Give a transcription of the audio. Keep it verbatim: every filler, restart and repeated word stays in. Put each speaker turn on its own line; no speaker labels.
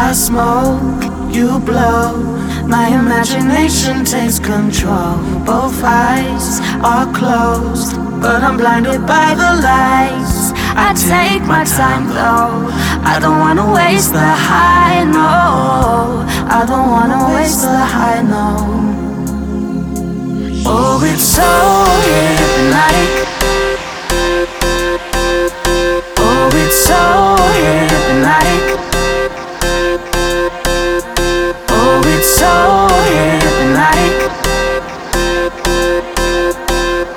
I smoke, you blow. My imagination takes control. Both eyes are closed, but I'm blinded by the lights. I take my time though. I don't wanna waste the high, no. I don't wanna waste the high, no. Oh, it's so